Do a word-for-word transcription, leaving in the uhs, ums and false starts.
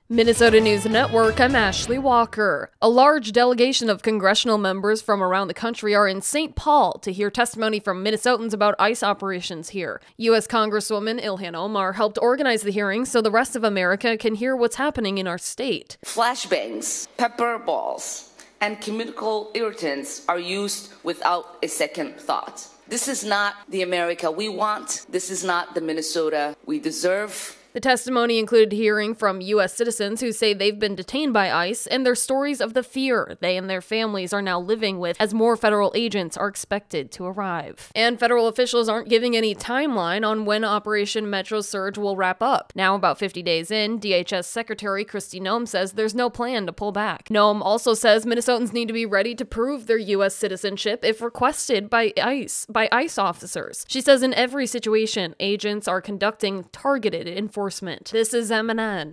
Minnesota News Network, I'm Ashley Walker. A large delegation of congressional members from around the country are in Saint Paul to hear testimony from Minnesotans about ICE operations here. U S Congresswoman Ilhan Omar helped organize the hearing so the rest of America can hear what's happening in our state. Flashbangs, pepper balls, and chemical irritants are used without a second thought. This is not the America we want. This is not the Minnesota we deserve. The testimony included hearing from U S citizens who say they've been detained by ICE and their stories of the fear they and their families are now living with as more federal agents are expected to arrive. And federal officials aren't giving any timeline on when Operation Metro Surge will wrap up. Now, about fifty days in, D H S Secretary Kristi Noem says there's no plan to pull back. Noem also says Minnesotans need to be ready to prove their U S citizenship if requested by ICE, by ICE officers. She says in every situation, agents are conducting targeted enforcement. This is M N N.